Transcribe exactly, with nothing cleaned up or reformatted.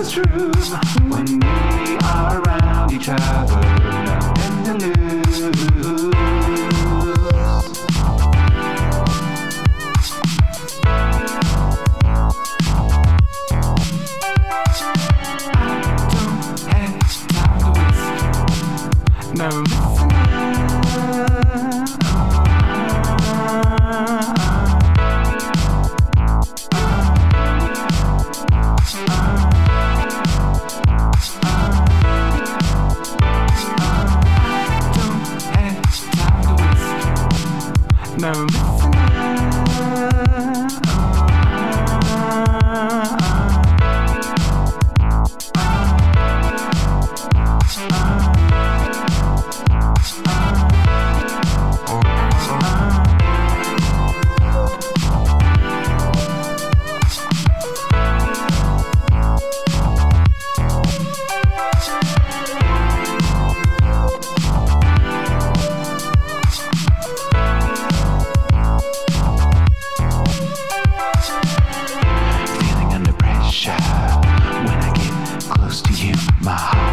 is true. When we are around each other, nothing to lose. No listener. No listener. When I get close to you, my heart